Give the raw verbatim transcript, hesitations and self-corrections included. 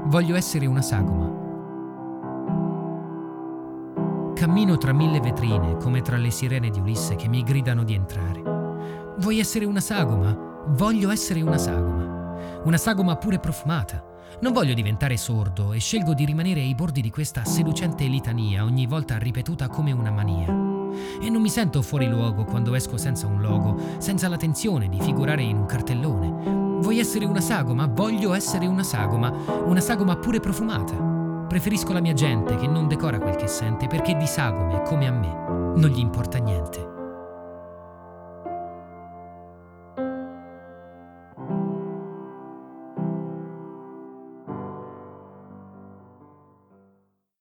Voglio essere una sagoma. Cammino tra mille vetrine come tra le sirene di Ulisse che mi gridano di entrare. Vuoi essere una sagoma? Voglio essere una sagoma. Una sagoma pure profumata. Non voglio diventare sordo e scelgo di rimanere ai bordi di questa seducente litania ogni volta ripetuta come una mania. E non mi sento fuori luogo quando esco senza un logo, senza la tensione di figurare in un cartellone. Vuoi essere una sagoma? Voglio essere una sagoma. Una sagoma pure profumata. Preferisco la mia gente che non decora quel che sente perché di sagome, come a me, non gli importa niente.